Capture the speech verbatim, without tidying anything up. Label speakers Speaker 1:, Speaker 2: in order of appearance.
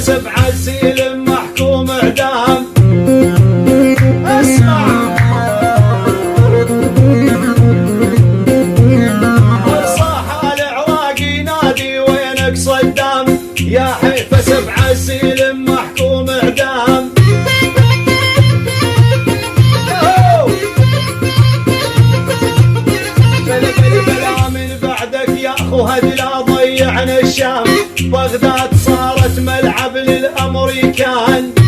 Speaker 1: سبع السيل محكوم اعدام. اسمع صاح العراقي نادي وينك صدام، يا حيفا سبع السيل محكوم اعدام. بلا بلا بلا من بعدك يا اخو هدلا ضيعنا الشام، بغداد صارت ملعب للامريكان.